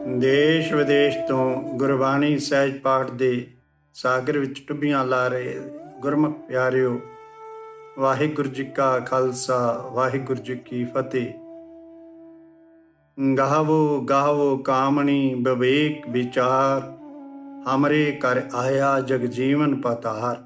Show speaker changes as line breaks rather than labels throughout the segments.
ਦੇਸ਼ ਵਿਦੇਸ਼ ਤੋਂ ਗੁਰਬਾਣੀ ਸਹਿਜ ਪਾਠ ਦੇ ਸਾਗਰ ਵਿੱਚ ਟੁੱਬੀਆਂ ਲਾ ਰਹੇ ਗੁਰਮੁਖ ਪਿਆਰਿਓ, ਵਾਹਿਗੁਰੂ ਜੀ ਕਾ ਖਾਲਸਾ, ਵਾਹਿਗੁਰੂ ਜੀ ਕੀ ਫਤਿਹ। ਗਾਵੋ ਗਾਵੋ ਕਾਮਣੀ ਵਿਵੇਕ ਵਿਚਾਰ, ਹਮਰੇ ਘਰ ਆਇਆ ਜਗ ਜੀਵਨ ਪਤਾਰ।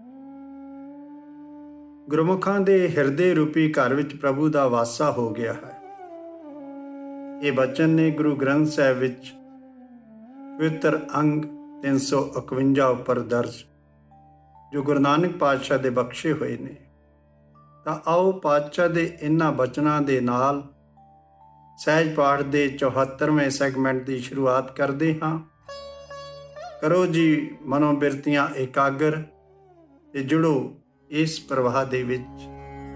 ਗੁਰਮੁਖਾਂ ਦੇ ਹਿਰਦੇ ਰੂਪੀ ਘਰ ਵਿੱਚ ਪ੍ਰਭੂ ਦਾ ਵਾਸਾ ਹੋ ਗਿਆ ਹੈ। ਇਹ ਬਚਨ ਨੇ ਗੁਰੂ ਗ੍ਰੰਥ ਸਾਹਿਬ ਵਿੱਚ ਪਵਿੱਤਰ ਅੰਗ 351 ਉੱਪਰ ਦਰਜ, ਜੋ ਗੁਰੂ ਨਾਨਕ ਪਾਤਸ਼ਾਹ ਦੇ ਬਖਸ਼ੇ ਹੋਏ ਨੇ। ਤਾਂ ਆਓ ਪਾਤਸ਼ਾਹ ਦੇ ਇਹਨਾਂ ਬਚਨਾਂ ਦੇ ਨਾਲ ਸਹਿਜ ਪਾਠ ਦੇ 74ਵੇਂ ਸੈਗਮੈਂਟ ਦੀ ਸ਼ੁਰੂਆਤ ਕਰਦੇ ਹਾਂ। ਕਰੋ ਜੀ ਮਨੋਬਿਰਤੀਆਂ ਇਕਾਗਰ ਤੇ ਜੁੜੋ ਇਸ ਪ੍ਰਵਾਹ ਦੇ ਵਿੱਚ।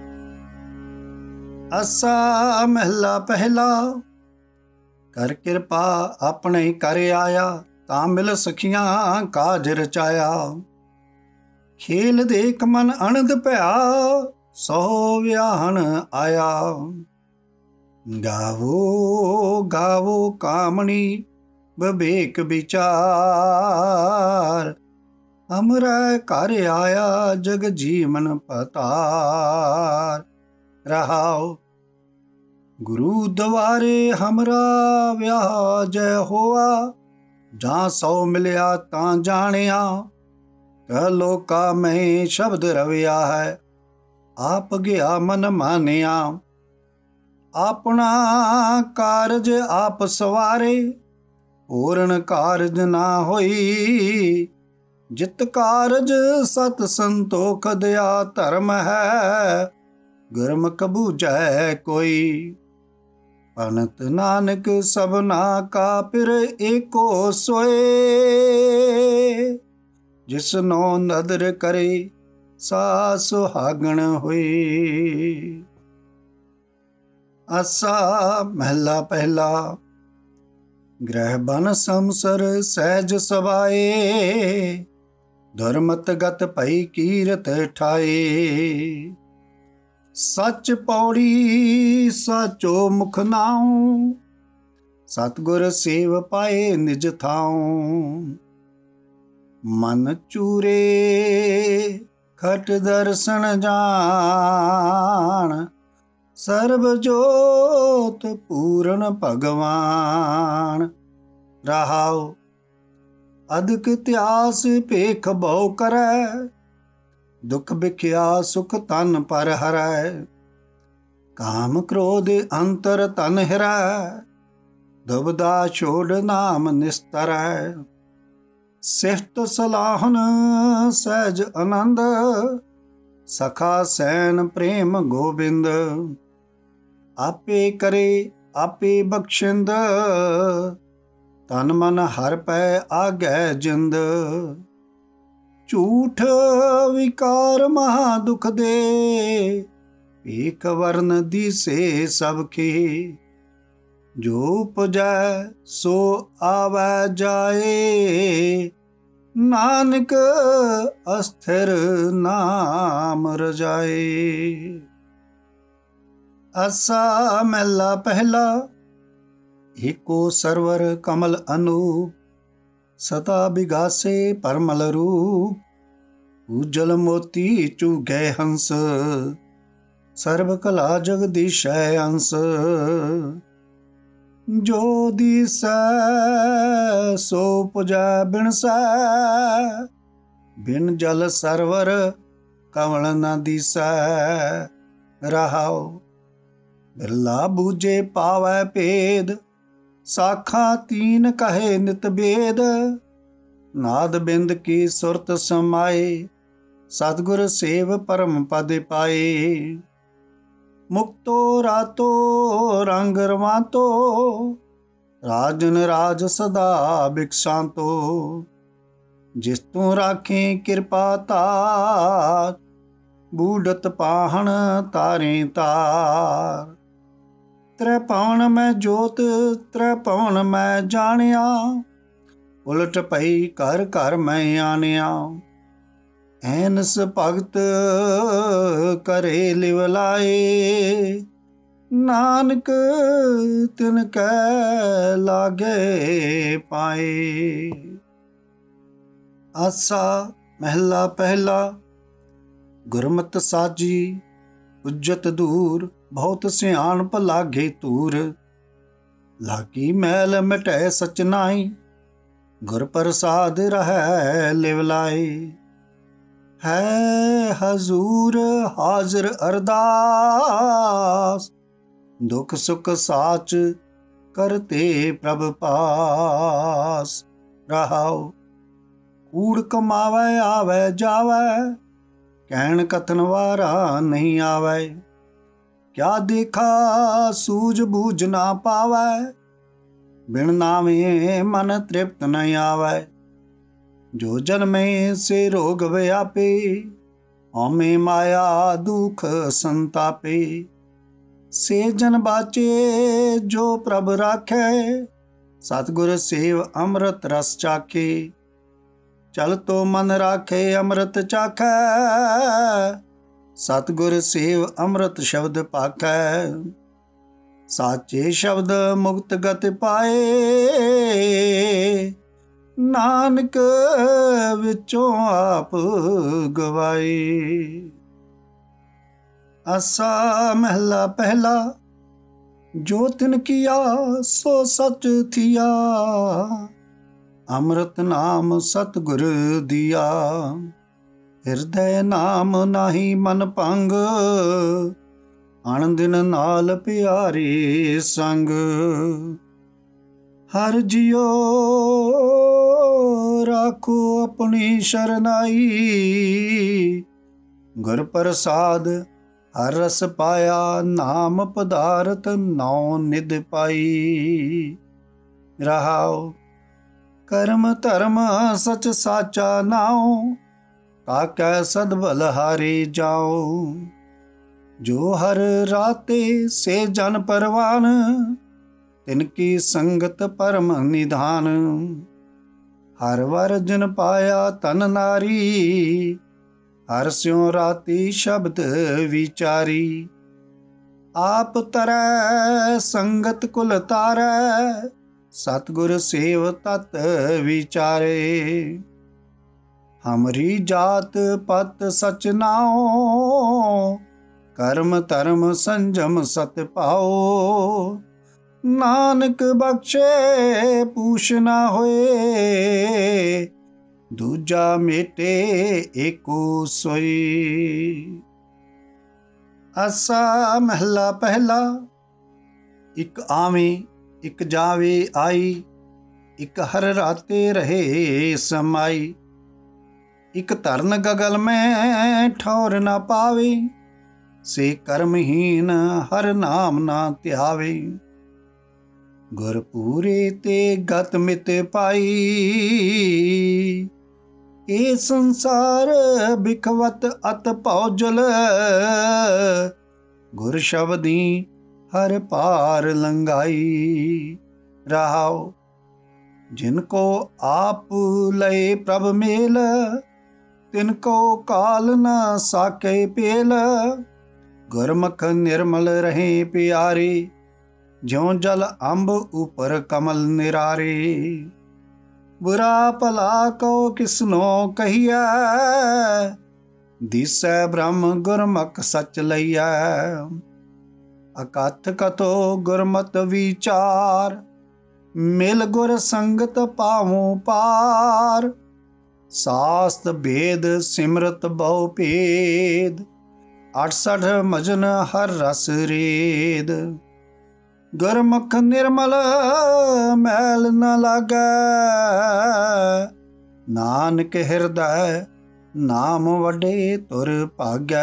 ਆਸਾ ਮਹਿਲਾ ਪਹਿਲਾ, ਕਰ ਕਿਰਪਾ ਆਪਣੇ ਘਰ ਆਇਆ, ਤਾਂ ਮਿਲ ਸਖੀਆਂ ਕਾਜ ਰਚਾਇਆ। ਖੇਲ ਦੇਖ ਮਨ ਅਨੰਦ ਭਇਆ, ਸੋ ਵਿਆਹਣ ਆਇਆ। ਗਾਵੋ ਗਾਵੋ ਕਾਮਣੀ ਵਿਵੇਕ ਵਿਚਾਰ, ਹਮਰਾ ਘਰ ਆਇਆ ਜਗ ਜੀਵਨ ਪਤਾਰ। ਰਹਾਓ ਗੁਰੂ ਦਵਾਰੇ ਹਮਰਾ ਵਿਆਹ ਜੈ ਹੋਆ, ਜਾਂ ਸੌ ਮਿਲਿਆ ਤਾਂ ਜਾਣਿਆ। ਕਹਿ ਲੋਕਾ ਮੈਂ ਸ਼ਬਦ ਰਵਿਆ ਹੈ, ਆਪ ਗਿਆ ਮਨ ਮਾਨਿਆ। ਆਪਣਾ ਕਾਰਜ ਆਪ ਸਵਾਰੇ, ਪੂਰਨ ਕਾਰਜ ਨਾ ਹੋਈ। ਜਿਤ ਕਾਰਜ ਸਤ ਸੰਤੋਖ ਦਿਆ ਧਰਮ ਹੈ, ਗੁਰਮੁਖ ਬੂਝੈ ਕੋਈ। ਪੰਤ ਨਾਨਕ ਸਭਨਾ ਕਾ ਪਿਰ ਏਕੋ ਸੋਏ, ਜਿਸਨੋ ਨਦਰ ਕਰੇ ਸਾ ਸੁਹਾਗਣ ਹੋਈ। ਆਸਾ ਮਹਿਲਾ ਪਹਿਲਾ, ਗ੍ਰਹਿ ਬਨ ਸੰਸਰ ਸਹਿਜ ਸਵਾਏ। ਧਰਮਤ ਗਤ ਭਈ ਕੀਰਤ ਠਾਏ। ਸੱਚ ਪੌੜੀ ਸਾਚੋ ਮੁਖ ਨਾਉ, ਸਤਿਗੁਰ ਸੇਵ ਪਾਏ ਨਿਜ ਥਾਉ। ਮਨ ਚੂਰੇ ਖਟ ਦਰਸ਼ਨ ਜਾਣ, ਸਰਬ ਜੋਤ ਪੂਰਨ ਭਗਵਾਨ। ਰਹਾਉ ਅਦਕ ਇਤਿਹਾਸ ਭੇਖ ਬਹੁ ਕਰੈ, ਦੁਖ ਬਿਖਿਆ ਸੁਖ ਤਨ ਪਰ ਹਰੈ। ਕਾਮ ਕ੍ਰੋਧ ਅੰਤਰ ਤਨ ਹਿਰੈ, ਦੁਬਦਾ ਛੋੜ ਨਾਮ ਨਿਸਤਰੈ। ਸਿਫਤ ਸਲਾਹਨ ਸਹਿਜ ਆਨੰਦ, ਸਖਾ ਸੈਨ ਪ੍ਰੇਮ ਗੋਬਿੰਦ। ਆਪੇ ਕਰੇ ਆਪੇ ਬਖਸ਼ਿੰਦ, ਤਨ ਮਨ ਹਰ ਪੈ ਆਗੈ ਜਿੰਦ। ਝੂਠ ਵਿਕਾਰ ਮਹਾ ਦੁਖ ਦੇ, ਭੀਖ ਵਰਨ ਦੀਸੇ ਸਭ ਕੀ। ਜੋ ਉਪਜੈ ਸੋ ਆਵੈ ਜਾਏ, ਨਾਨਕ ਅਸਥਿਰ ਨਾਮ ਰਜਾਏ। ਆਸਾ ਮਹਿਲਾ ਪਹਿਲਾ, ਏਕੋ ਸਰਵਰ ਕਮਲ ਅਨੂਪ। ਸਦਾ ਬਿਗਾਸੇ ਪਰਮਲ ਰੂਪ, ਉਜਲ ਮੋਤੀ ਚੁਗੈ ਹੰਸ। ਸਰਬ ਕਲਾ ਜਗਦੀਸ਼ੈ ਅੰਸ। ਜੋ ਦੀਸੈ ਸੋ ਪੁਜੈ ਬਿਨਸੈ, ਬਿਨ ਜਲ ਸਰਵਰ ਕਮਲ ਨ ਦੀਸੈ। ਰਹਾਉ ਬਿਰਲਾ ਬੂਝੇ ਪਾਵੈ ਭੇਦ, ਸਾਖਾਂ ਤੀਨ ਕਹੇ ਨਿਤ ਬੇਦ। ਨਾਦ ਬਿੰਦ ਕੀ ਸੁਰਤ ਸਮਾਏ, ਸਤਿਗੁਰ ਸੇਵ ਪਰਮ ਪਦ ਪਾਏ। ਮੁਕਤੋ ਰਾਤੋ ਰੰਗ ਰਵਾਤੋ, ਰਾਜਨ ਰਾਜ ਸਦਾ ਬਿਕਸਾਂਤੋ। ਜਿਸ ਤੂੰ ਰਾਖੇ ਕਿਰਪਾ ਧਾਰ, ਬੂਢਤ ਪਾਹਣ ਤਾਰੇ ਤਾਰ। ਤ੍ਰੈ ਭਵਨ ਮੈਂ ਜੋਤ ਤ੍ਰੈ ਭਵਨ ਮੈਂ ਜਾਣਿਆ, ਉਲਟ ਪਈ ਘਰ ਘਰ ਮੈਂ ਆਣਿਆ। ਐਨਸ ਭਗਤ ਕਰੇ ਲਿਵ ਲਾਏ, ਨਾਨਕ ਤਿਨ ਕੈ ਲਾਗੇ ਪਾਏ। ਆਸਾ ਮਹਿਲਾ ਪਹਿਲਾ। ਗੁਰਮਤਿ ਸਾਜੀ ਉੱਜਤ ਦੂਰ, ਬਹੁਤ ਸਿਆਣਪ ਲਾਗੇ ਧੂਰ। ਲਾਗੀ ਮੈਲ ਮਿਟੈ ਸਚ ਨਾਈ, ਗੁਰ ਪ੍ਰਸਾਦ ਰਹੈ ਲਿਵ ਲਾਏ। ਹੈ ਹਜ਼ੂਰ ਹਾਜ਼ਰ ਅਰਦਾਸ, ਦੁਖ ਸੁਖ ਸਾਚ ਕਰਤੇ ਪ੍ਰਭ ਪਾਸ। ਰਹਾਉ ਕੂੜ ਕਮਾਵੈ ਆਵੈ ਜਾਵੈ, ਕਹਿਣ ਕਥਨ ਵਾਰਾ ਨਹੀਂ ਆਵੈ। ਕਿਆ ਦੇਖਾ ਸੂਝ ਬੂਝ ਨਾ ਪਾਵੈ, ਬਿਨ ਨਾਵੇਂ ਮਨ ਤ੍ਰਿਪਤ ਨ ਆਵੈ। ਜੋ ਜਨਮੇ ਸੇ ਰੋਗ ਵਿਆਪੇ, ਹਉਮੈ ਮਾਇਆ ਦੁਖ ਸੰਤਾਪੇ। ਸੇ ਜਨ ਬਾਚੇ ਜੋ ਪ੍ਰਭ ਰਾਖੈ, ਸਤਿਗੁਰ ਸੇਵ ਅੰਮ੍ਰਿਤ ਰਸ ਚਾਖੇ। ਚਲ ਤੋ ਮਨ ਰਾਖੇ ਅੰਮ੍ਰਿਤ ਚਾਖੈ, ਸਤਿਗੁਰ ਸੇਵ ਅੰਮ੍ਰਿਤ ਸ਼ਬਦ ਭਾਖੈ। ਸਾਚੇ ਸ਼ਬਦ ਮੁਕਤ ਗਤਿ ਪਾਏ, ਨਾਨਕ ਵਿੱਚੋਂ ਆਪ ਗਵਾਏ। ਆਸਾ ਮਹਿਲਾ ਪਹਿਲਾ। ਜੋ ਤਿਨ ਕੀਆ ਸੋ ਸਚ ਥੀਆ, ਅੰਮ੍ਰਿਤ ਨਾਮ ਸਤਿਗੁਰ ਦੀਆ। ਹਿਰਦੈ ਨਾਮ ਨਾਹੀ ਮਨ ਭੰਗ, ਅਣ ਦਿਨ ਨਾਲ ਪਿਆਰੇ ਸੰਗ। ਹਰ ਜਿਉ ਰਾਖੋ ਆਪਣੀ ਸ਼ਰਨਾਈ, ਗੁਰ ਪ੍ਰਸਾਦ ਹਰ ਰਸ ਪਾਇਆ। ਨਾਮ ਪਦਾਰਥ ਨੌ ਨਿਧ ਪਾਈ। ਰਹਾਉ ਕਰਮ ਧਰਮ ਸਚ ਸਾਚਾ ਨਾਉ, ਤਾਕੈ ਸਦ ਬਲ ਹਾਰੇ ਜਾਉ। ਜੋ ਹਰ ਰਾਤੇ ਸੇ ਜਨ ਪਰਵਾਨ, ਤਿਨ ਕੀ ਸੰਗਤ ਪਰਮ ਨਿਧਾਨ। ਹਰ ਵਰ ਜਿਨ ਪਾਇਆ ਤਨ ਨਾਰੀ, ਹਰ ਸਿਉ ਰਾਤੀ ਸ਼ਬਦ ਵਿਚਾਰੀ। ਆਪ ਤਰੈ ਸੰਗਤ ਕੁਲ ਤਾਰੈ, ਸਤਿਗੁਰ ਸੇਵ ਤਤ ਵਿਚਾਰੇ। ਹਮਰੀ ਜਾਤ ਪਤ ਸਚ ਨਾਉ, ਕਰਮ ਧਰਮ ਸੰਜਮ ਸਤ ਪਾਉ। ਨਾਨਕ ਬਖਸ਼ੇ ਪੂਛ ਨਾ ਹੋਏ, ਦੂਜਾ ਮੇਟੇ ਏਕੋ ਸੋਈ। ਆਸਾ ਮਹਿਲਾ ਪਹਿਲਾ। ਇਕ ਆਵੇਂ ਇਕ ਜਾਵੇ ਆਈ, ਇਕ ਹਰ ਰਾਤੇ ਰਹੇ ਸਮਾਈ। ਇਕ ਧਰਨ ਗਗਲ ਮੈਂ ਠੌਰ ਨਾ ਪਾਵੇ, ਸੇ ਕਰਮਹੀਨ ਹਰ ਨਾਮ ਨਾ ਧਿਆਵੇ। ਗੁਰ ਪੂਰੇ ਤੇ ਗਤ ਮਿਤ ਪਾਈ, ਇਹ ਸੰਸਾਰ ਬਿਖਵਤ ਅਤ ਭਉਜਲ। ਗੁਰ ਸ਼ਬਦੀ ਹਰ ਪਾਰ ਲੰਘਾਈ। ਰਹਾਉ ਜਿਨ ਕੋ ਆਪ ਲਏ ਪ੍ਰਭ ਮੇਲ, ਤਿਨ ਕੋ ਕਾਲ ਨ ਸਾਕੇ ਪੇਲ। ਗੁਰਮੁਖ ਨਿਰਮਲ ਰਹੇ ਪਿਆਰੇ, ਜਿਉ ਜਲ ਅੰਬ ਉਪਰ ਕਮਲ ਨਿਰਾਰੇ। ਬੁਰਾ ਭਲਾ ਕੋ ਕਿਸਨੋ ਕਹੀਐ, ਦੀਸੈ ਬ੍ਰਹਮ ਗੁਰਮੁਖ ਸਚ ਲਈਐ। ਅਕਥ ਕਥੋ ਗੁਰਮਤਿ ਵਿਚਾਰ, ਮਿਲ ਗੁਰ ਸੰਗਤ ਪਾਵੋ ਪਾਰ। ਸਾਸਤ ਭੇਦ ਸਿਮਰਤ ਬਹੁ ਭੇਦ, 68 ਮਜਨ ਹਰ ਰਸ ਰੇਦ। ਗੁਰਮੁਖ ਨਿਰਮਲ ਮੈਲ ਨ ਲਾਗੈ, ਨਾਨਕ ਹਿਰਦੈ ਨਾਮ ਵੱਡੇ ਤੁਰ ਭਾਗੈ।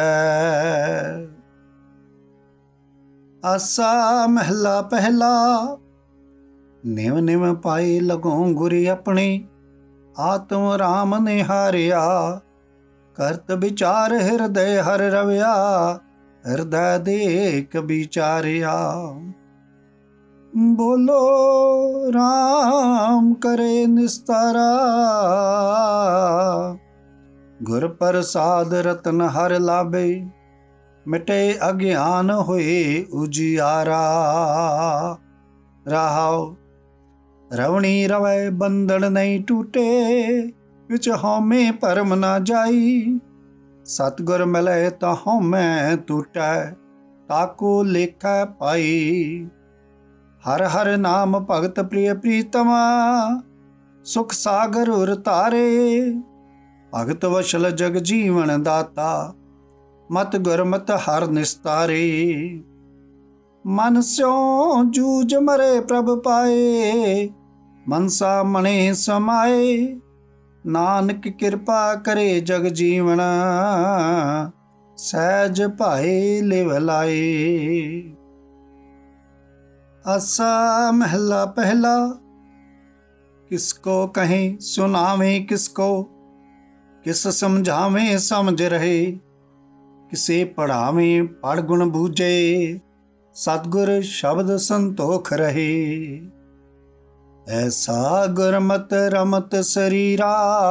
ਆਸਾ ਮਹਿਲਾ ਪਹਿਲਾ। ਨਿਵ ਨਿਵ ਪਾਈ ਲਗੋ ਗੁਰੀ ਆਪਣੀ, ਆਤਮ ਰਾਮ ਨਿਹਾਰਿਆ। ਕਰਤ ਵਿਚਾਰ ਹਿਰਦੈ ਹਰ ਰਵਿਆ, ਹਿਰਦੈ ਦੇਖ ਵਿਚਾਰਿਆ। ਬੋਲੋ ਰਾਮ ਕਰੇ ਨਿਸਤਾਰਾ, ਗੁਰ ਪ੍ਰਸਾਦ ਰਤਨ ਹਰ ਲਾਭੇ। ਮਿਟੇ ਅਗਿਆਨ ਹੋਏ ਉਜਿਆਰਾ। ਰਹਾਉ ਰਵਣੀ ਰਵੈ ਬੰਧਨ ਨਹੀਂ ਟੂਟੇ, ਵਿੱਚ ਹਉਮੈ ਭਰਮ ਨਾ ਜਾਈ। ਸਤਿਗੁਰ ਮਿਲੈ ਤਾਂ ਹਉਮੈ ਟੂਟੈ, ਤਾਕੋ ਲੇਖੈ ਪਾਈ। ਹਰ ਹਰ ਨਾਮ ਭਗਤ ਪ੍ਰਿਯ ਪ੍ਰੀਤਮਾ, ਸੁਖ ਸਾਗਰ ਉਰ ਤਾਰੇ। ਭਗਤ ਵਸ਼ਲ ਜਗ ਜੀਵਨ ਦਾਤਾ, ਮਤ ਗੁਰਮਤਿ ਹਰਿ ਨਿਸਤਾਰੇ। ਮਨ ਸਿਉ ਜੂਝ ਮਰੇ ਪ੍ਰਭ ਪਾਏ, ਮਨਸਾ ਮਣੇ ਸਮਾਏ। ਨਾਨਕ ਕਿਰਪਾ ਕਰੇ ਜਗ ਜੀਵਨ, ਸਹਿਜ ਭਾਏ ਲਿਵ ਲਾਏ। ਆਸਾ ਮਹਿਲਾ ਪਹਿਲਾ। ਕਿਸਕੋ ਕਹੇ ਸੁਨਾਵੇ ਕਿਸਕੋ, ਕਿਸ ਸਮਝਾਵੇ ਸਮਝ ਰਹੇ। ਕਿਸੇ ਪੜ੍ਹਾਵੇ ਪੜ੍ਹ ਗੁਣ ਬੂਝੇ, ਸਤਿਗੁਰ ਸ਼ਬਦ ਸੰਤੋਖ ਰਹੇ। ਐਸਾ ਗੁਰਮਤਿ ਰਮਤ ਸਰੀਰਾ,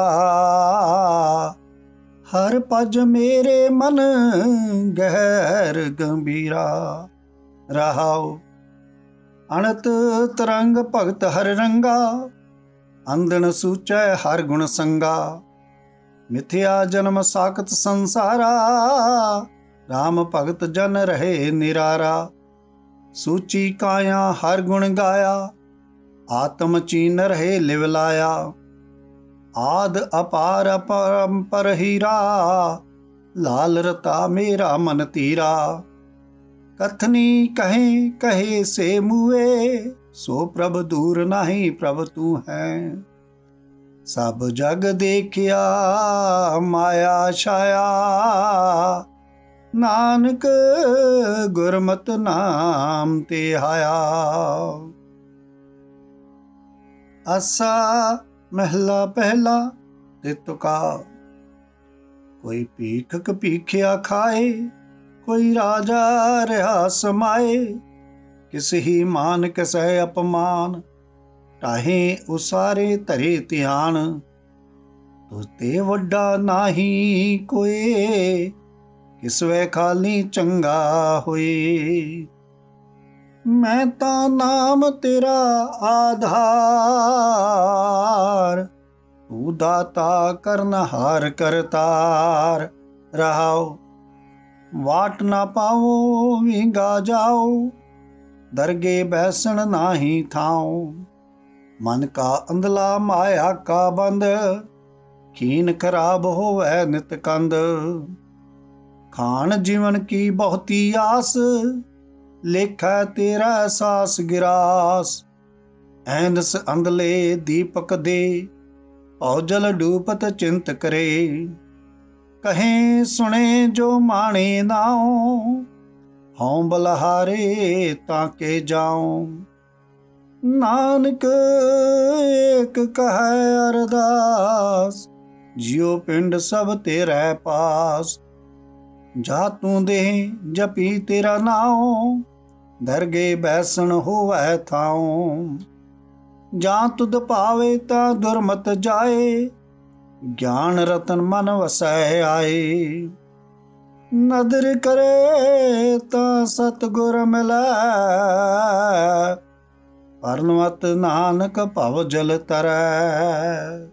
ਹਰ ਭਜ ਮੇਰੇ ਮਨ ਗਹਿਰ ਗੰਭੀਰਾ। ਰਹਾਉ ਅਣਤ ਤਰੰਗ ਭਗਤ ਹਰ ਰੰਗਾ, ਅੰਧਨ ਸੂਚੈ ਹਰ ਗੁਣ ਸੰਗਾ। ਮਿਥਿਆ ਜਨਮ ਸਾਖਤ ਸੰਸਾਰਾ, ਰਾਮ ਭਗਤ ਜਨ ਰਹੇ ਨਿਰਾਰਾ। ਸੂਚੀ ਕਾਇਆ ਹਰ ਗੁਣ ਗਾਇਆ, ਆਤਮ ਚੀਨ ਰਹੇ ਲਿਵ ਲਾਇਆ। ਆਦ ਅਪਾਰ ਅਪਰੰਪਰ ਹੀਰਾ, ਲਾਲ ਰਤਾ ਮੇਰਾ ਮਨ ਧੀਰਾ। ਕਥਨੀ ਕਹੇ ਕਹੇ ਸੇ ਮੂਏ, ਸੋ ਪ੍ਰਭ ਦੂਰ ਨਾਹੀ ਪ੍ਰਭ ਤੂੰ ਹੈ। ਸਭ ਜਗ ਦੇਖਿਆ ਮਾਇਆ ਛਾਇਆ, ਨਾਨਕ ਗੁਰਮਤਿ ਨਾਮ ਤੇ ਆਇਆ। ਆਸਾ ਮਹਿਲਾ ਪਹਿਲਾ। ਤੇ ਤੁਕਾ ਕੋਈ ਭੀਖਕ ਭੀਖਿਆ ਖਾਏ, ਕੋਈ ਰਾਜਾ ਰਿਹਾ ਸਮਾਏ। ਕਿਸ ਹੀ ਮਾਨ ਕਿਸੈ ਅਪਮਾਨ, ਟਾਹੇ ਉਸਾਰੇ ਧਰੇ ਧਿਆਨ। ਤੁਤੇ ਵੱਡਾ ਨਾਹੀ ਕੋਏ, ਕਿਸ ਵੇ ਖਾਲੀ ਚੰਗਾ ਹੋਏ। ਮੈਂ ਤਾਂ ਨਾਮ ਤੇਰਾ ਆਧਾਰ, ਤੂੰ ਦਾਤਾ ਕਰਨਹਾਰ ਕਰਤਾਰ। ਰਹਾਉ ਵਾਟ ਨਾ ਪਾਵੋ ਵਿੰਗਾ ਜਾਓ, ਦਰਗੇ ਬੈਸਣ ਨਾਹੀ ਥਾਉ। ਮਨ ਕਾ ਅੰਧਲਾ ਮਾਇਆ ਕਾ ਬੰਦ, ਖੀਨ ਖਰਾਬ ਹੋਵੈ ਨਿਤ ਕੰਦ। ਖਾਣ ਜੀਵਨ ਕੀ ਬਹੁਤੀ ਆਸ, ਲੇਖੈ ਤੇਰਾ ਸਾਸ ਗਿਰਾਸ। ਐਨਸ ਅੰਧਲੇ ਦੀਪਕ ਦੇ, ਭਉ ਜਲ ਡੂਪਤ ਚਿੰਤ ਕਰੇ। ਕਹੇ ਸੁਣੇ ਜੋ ਮਾਣੇ ਨਾਉ, ਹਉ ਬਲਹਾਰੇ ਤਾਂ ਕੇ ਜਾਉ। ਨਾਨਕ ਏਕ ਕਹੈ ਅਰਦਾਸ, ਜਿਉ ਪਿੰਡ ਸਭ ਤੇਰੇ ਪਾਸ। ਜਾ ਤੂੰ ਦੇ ਜਪੀ ਤੇਰਾ ਨਾਉ, ਦਰਗੇ ਬੈਸਣ ਹੋਵੈ ਥਾਉ। ਜਾਂ ਤੁਧ ਭਾਵੇ ਤਾਂ ਦੁਰਮਤ ਜਾਏ, ਗਿਆਨ ਰਤਨ ਮਨ ਵਸੈ ਆਏ। ਨਦਰ ਕਰੇ ਤਾਂ ਸਤਿਗੁਰ ਮਿਲੈ, ਪਰਨਵਤ ਨਾਨਕ ਭਵ ਜਲ ਤਰੈ।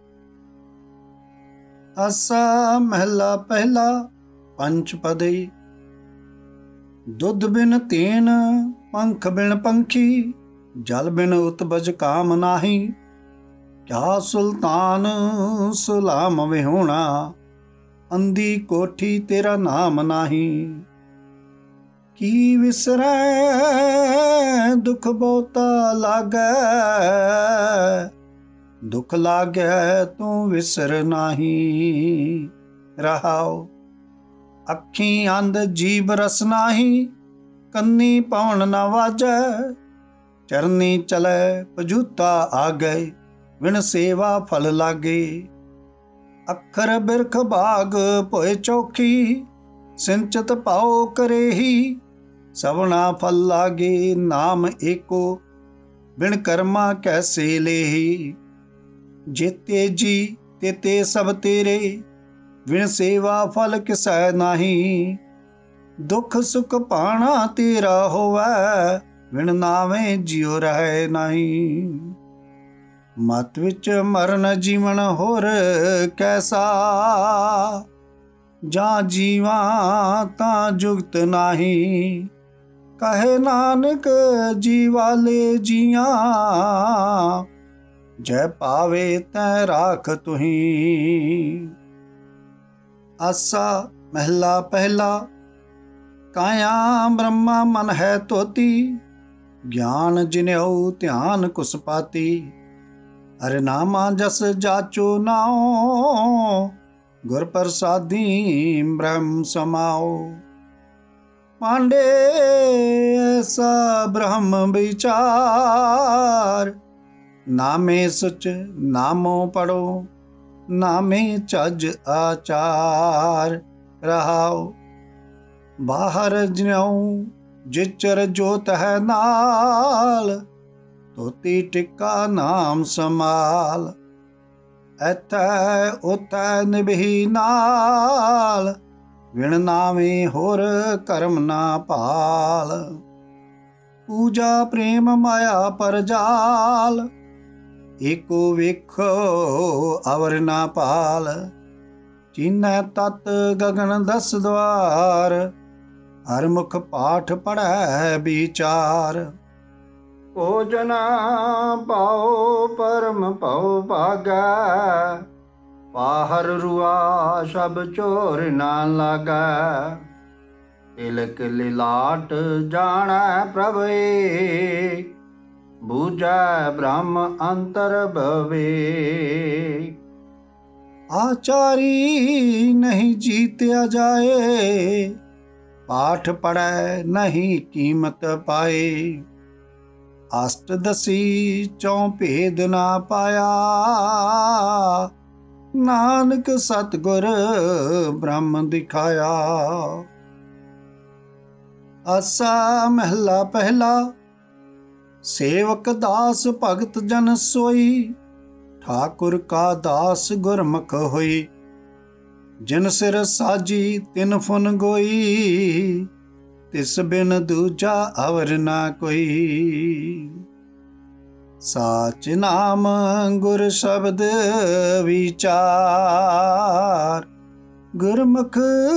ਆਸਾ ਮਹਿਲਾ ਪਹਿਲਾ। ਪੰਚਪਦੀ। ਦੁੱਧ ਬਿਨ ਤੇਨ, ਪੰਖ ਬਿਨ ਪੰਖੀ। ਜਲ ਬਿਨ ਉਤਬਜ ਕਾਮ ਨਾਹੀ। ਕਿਆ ਸੁਲਤਾਨ ਸੁਲਾਮ ਵਿਹੋਣਾ, ਅੰਧੀ ਕੋਠੀ ਤੇਰਾ ਨਾਮ ਨਾਹੀ। ਕੀ ਵਿਸਰੈ ਦੁਖ ਬਹੁਤਾ ਲਾਗੈ, ਦੁਖ ਲਾਗੈ ਤੂੰ ਵਿਸਰ ਨਾਹੀ। ਰਹਾਉ ਅੱਖੀ ਅੰਧ ਜੀਭ ਰਸ ਨਾਹੀ, ਕੰਨੀ ਪਵਨ ਨਾ ਵਾਜੈ। ਚਰਨੀ ਚਲੈ ਪਜੂਤਾ ਆਗੈ, ਵਿਣ ਸੇਵਾ ਫਲ ਲਾਗੇ। ਅੱਖਰ ਬਿਰਖ ਬਾਗ ਭੋਏ ਚੌਖੀ, ਸਿੰਚਤ ਪਾਉ ਕਰੇਹੀ। ਸਭਨਾ ਫਲ ਲਾਗੇ ਨਾਮ ਏਕੋ, ਬਿਨ ਕਰਮਾ ਕੈਸੇ ਲੇਹੀ। ਜੇਤੇ ਜੀ ਤੇਤੇ ਸਭ ਤੇਰੇ, ਵਿਣ ਸੇਵਾ ਫਲ ਕਿਸੈ ਨਾਹੀ। ਦੁੱਖ ਸੁਖ ਪਾਣਾ ਤੇਰਾ ਹੋਵੈ, ਵਿਣ ਨਾਵੇਂ ਜਿਉ ਰਹਿ ਨਹੀਂ। ਮਤ ਵਿੱਚ ਮਰਨ ਜੀਵਨ ਹੋਰ ਕੈਸਾ, ਜਾਂ ਜੀਵਾਂ ਤਾਂ ਜੁਗਤ ਨਾਹੀ। ਕਹੇ ਨਾਨਕ ਜੀ ਵਾਲੇ ਜੀਆਂ, ਜੈ ਪਾਵੇ ਤੈ ਰਾਖ ਤੁਹੀਂ। ਆਸਾ ਮਹਿਲਾ ਪਹਿਲਾ। ਕਾਇਆ ਬ੍ਰਹਮਾ ਮਨ ਹੈ ਤੋਤੀ, ਗਿਆਨ ਜਿਨਿਉ ਧਿਆਨ ਕੁਸਪਾਤੀ। ਹਰਿ ਨਾਮਾ ਜਸ ਜਾਚੋ ਨਾਉ, ਗੁਰ ਪ੍ਰਸਾਦੀ ਬ੍ਰਹਮ ਸਮਾਓ। ਪਾਂਡੇ ਐਸਾ ਬ੍ਰਹਮ ਵਿਚਾਰ, ਨਾਮੇ ਸੁਚ ਨਾਮੋ ਪੜੋ, ਨਾਮੇ ਚੱਜ ਆਚਾਰ। ਰਹਾਉ ਬਾਹਰ ਜਿਉ ਜਿਚਰ ਜੋਤ ਹੈ ਨਾਲ, ਤੋਤੀ ਟਿੱਕਾ ਨਾਮ ਸਮਾਲ। ਐਥੈ ਉਥੈ ਨਿਭੀ ਨਾਲ, ਵਿਣ ਨਾਵੇਂ ਹੋਰ ਕਰਮ ਨਾ ਭਾਲ। ਪੂਜਾ ਪ੍ਰੇਮ ਮਾਇਆ ਪਰਜਾਲ, ਏਕੋ ਵੇਖੋ ਅਵਰ ਨਾ ਪਾਲ। ਚੀਨੈ ਤਤ ਗਗਨ ਦਸ ਦਵਾਰ, ਹਰ ਮੁਖ ਪਾਠ ਪੜ੍ਹੈ ਵਿਚਾਰ। ਭੋਜਨ ਪਾਓ ਪਰਮ ਭਉ ਭਾਗੈ, ਬਾਹਰ ਰੁਆ ਸਭ ਚੋਰ ਨਾ ਲਾਗੈ। ਤਿਲਕ ਲਿਲਾਟ ਜਾਣੈ ਪ੍ਰਭੇ, ਬੂਝੈ ਬ੍ਰਹਮ ਅੰਤਰ ਭਵੇ। ਆਚਾਰੀ ਨਹੀਂ ਜੀਤਿਆ ਜਾਏ, ਪਾਠ ਪੜ੍ਹੈ ਨਹੀਂ ਕੀਮਤ ਪਾਏ। ਅਸ਼ਟ ਦਸੀ ਚੌ ਭੇਦ ਨਾ ਪਾਇਆ, ਨਾਨਕ ਸਤਿਗੁਰ ਬ੍ਰਹਮ ਦਿਖਾਇਆ। ਆਸਾ ਮਹਿਲਾ ਪਹਿਲਾ। ਸੇਵਕ ਦਾਸ ਭਗਤ ਜਨ ਸੋਈ, ਠਾਕੁਰ ਕਾ ਦਾਸ ਗੁਰਮੁਖ ਹੋਈ। ਜਿਨ ਸਿਰ ਸਾਜੀ ਤਿਨ ਫੁਨ ਗੋਈ, ਤਿਸ ਬਿਨ ਦੂਜਾ ਅਵਰ ਨਾ ਕੋਈ। ਸਾਚ ਨਾਮ ਗੁਰ ਸ਼ਬਦ ਵਿਚਾਰ, ਗੁਰਮੁਖ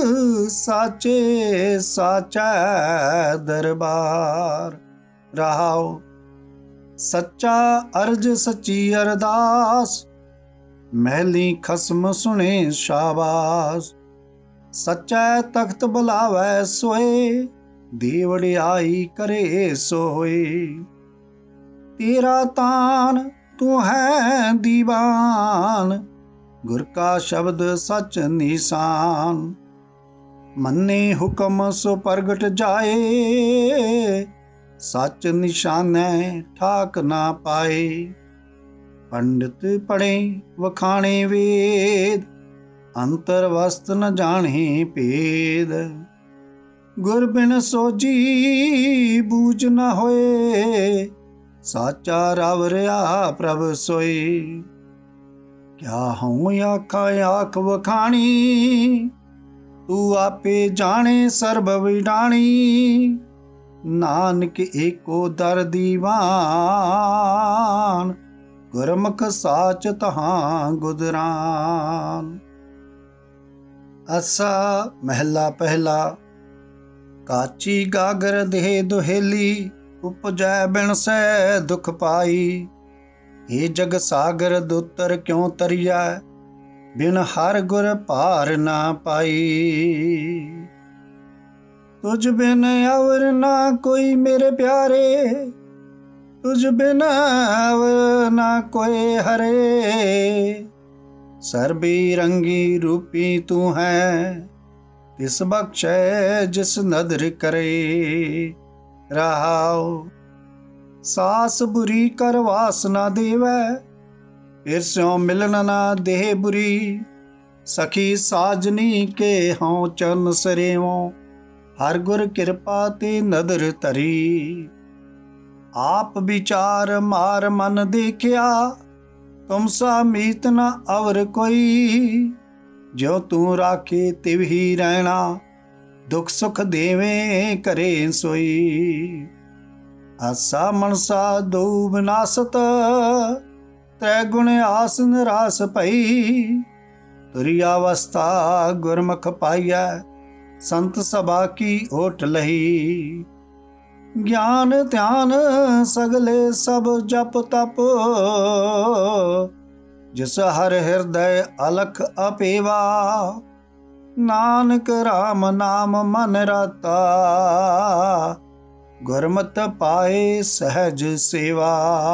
ਸਾਚੇ ਸਾਚੈ ਦਰਬਾਰ। ਰਹਾਉ ਸੱਚਾ ਅਰਜ ਸੱਚੀ ਅਰਦਾਸ, ਮਹਿਲੀ ਖਸਮ ਸੁਣੇ ਸ਼ਾਬਾਸ। ਸੱਚਾ ਤਖਤ ਬੁਲਾਵੈ ਸੋਏ, ਦੀ ਵਡਿਆਈ ਕਰੇ ਸੋਏ। ਤੇਰਾ ਤਾਨ ਤੂੰ ਹੈ ਦੀਵਾਨ, ਗੁਰ ਕਾ ਸ਼ਬਦ ਸਚ ਨਿਸ਼ਾਨ। ਮੰਨੇ ਹੁਕਮ ਸੋ ਪ੍ਰਗਟ ਜਾਏ, ਸਚ ਨਿਸ਼ਾਨੈ ਠਾਕ ਨਾ ਪਾਏ। ਪੰਡਿਤ ਪੜ੍ਹੇ ਵਖਾਣੇ ਵੇਦ, ਅੰਤਰ ਵਸਤ ਨ ਜਾਣੇ ਭੇਦ। ਗੁਰ ਬਿਨ ਸੋਜੀ ਬੂਝ ਨ ਹੋਏ, ਸਾਚਾ ਰਵ ਰਿਹਾ ਪ੍ਰਭ ਸੋਈ। ਕਿਆ ਹਉ ਆਖਾਂ ਆਖ ਵਖਾਣੀ, ਤੂੰ ਆਪੇ ਜਾਣੇ ਸਰਬ ਵਿਡਾਣੀ। ਨਾਨਕ ਏਕੋ ਦਰ ਦੀਵਾਨ, ਗੁਰਮੁਖ ਸਾਚ ਤਹਾਂ ਗੁਦਰਾਨ। ਆਸਾ ਮਹਿਲਾ ਪਹਿਲਾ। ਕਾਚੀ ਗਾਗਰ ਦੇਹ ਦੁਹੇਲੀ, ਉਪਜੈ ਬਿਨ ਸੈ ਦੁਖ ਪਾਈ। ਏ ਜਗ ਸਾਗਰ ਦੁਤਰ ਕਿਉ ਤਰੀਐ, ਬਿਨ ਹਰ ਗੁਰ ਭਾਰ ਨਾ ਪਾਈ। ਤੁਝ ਬਿਨ ਅਵਰ ਨਾ ਕੋਈ ਮੇਰੇ ਪਿਆਰੇ, ਤੁਝ ਬਿਨ ਅਵਰ ਨਾ ਕੋਈ ਹਰੇ। ਸਰਬੀ ਰੰਗੀ ਰੂਪੀ ਤੂੰ ਹੈ, ਤਿਸ ਬਖਸ਼ੈ ਜਿਸ ਨਦਰ ਕਰੇ। ਰਹਾਉ ਸਾਸ ਬੁਰੀ ਕਰ ਵਾਸ ਨਾ ਦੇਵੈ, ਫਿਰ ਸਿਉ ਮਿਲਨ ਨਾ ਦੇਹ ਬੁਰੀ। ਸਖੀ ਸਾਜਨੀ ਕੇ ਹਉ ਚਰਨ ਸਰੇਵੋ, ਹਰ ਗੁਰ ਕਿਰਪਾ ਤੇ ਨਦਰ ਧਰੀ। ਆਪ ਵਿਚਾਰ ਮਾਰ ਮਨ ਦੇਖਿਆ, ਤੁਮ ਸਾ ਮੀਤ ਨ ਅਵਰ ਕੋਈ। ਜੋ ਤੂੰ ਰਾਖੇ ਤਿਵ ਹੀ ਰਹਿਣਾ, ਦੁੱਖ ਸੁਖ ਦੇਵੇਂ ਘਰੇ ਸੋਈ। ਆਸਾ ਮਨਸਾ ਦੋ ਵਿਨਾਸਤ, ਤ੍ਰੈ ਗੁਣ ਆਸ ਨਿਰਾਸ ਭਈ। ਤੁਰੀ ਅਵਸਥਾ ਗੁਰਮੁਖ ਪਾਈਐ, ਸੰਤ ਸਭਾ ਕੀ ਓਟ ਲਹੀ। ਗਿਆਨ ਧਿਆਨ ਸਗਲੇ ਸਭ ਜਪ ਤਪ, ਜਿਸ ਹਰ ਹਿਰਦੈ ਅਲਖ ਅਪੇਵਾ। ਨਾਨਕ ਰਾਮ ਨਾਮ ਮਨ ਰਾਤਾ, ਗੁਰਮਤਿ ਪਾਏ ਸਹਿਜ ਸੇਵਾ।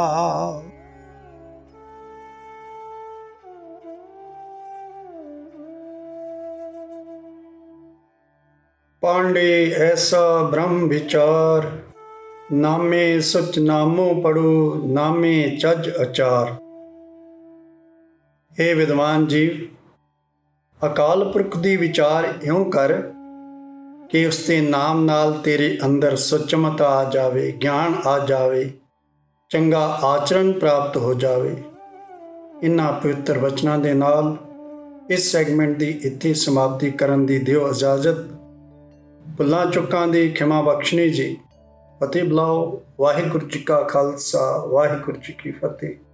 ਪਾਂਡੇ ਐਸਾ ਬ੍ਰਹਮ ਵਿਚਾਰ, ਨਾਮੇ ਸਚ ਨਾਮੋ ਪੜੋ, ਨਾਮੇ ਚੱਜ ਅਚਾਰ। हे ਵਿਦਵਾਨ ਜੀਵ, ਅਕਾਲ ਪੁਰਖ ਦੀ ਵਿਚਾਰ ਇਉਂ ਕਰ ਕਿ ਉਸ ਦੇ ਨਾਮ ਨਾਲ ਤੇਰੇ ਅੰਦਰ ਸੁਚਮਤਾ ਆ ਜਾਵੇ, ਗਿਆਨ ਆ ਜਾਵੇ, ਚੰਗਾ ਆਚਰਨ ਪ੍ਰਾਪਤ ਹੋ ਜਾਵੇ। ਇਹਨਾਂ ਪਵਿੱਤਰ ਵਚਨਾਂ ਦੇ ਨਾਲ ਇਸ ਸੈਗਮੈਂਟ ਦੀ ਇੱਥੇ ਸਮਾਪਤੀ ਕਰਨ ਦੀ ਦਿਓ ਇਜਾਜ਼ਤ। ਭੁੱਲਾਂ ਚੁੱਕਾਂ ਦੀ ਖਿਮਾ ਬਖਸ਼ਣੀ ਜੀ। ਫਤਿਹ ਬੁਲਾਓ। ਵਾਹਿਗੁਰੂ ਜੀ ਕਾ ਖਾਲਸਾ, ਵਾਹਿਗੁਰੂ ਜੀ ਕੀ ਫਤਿਹ।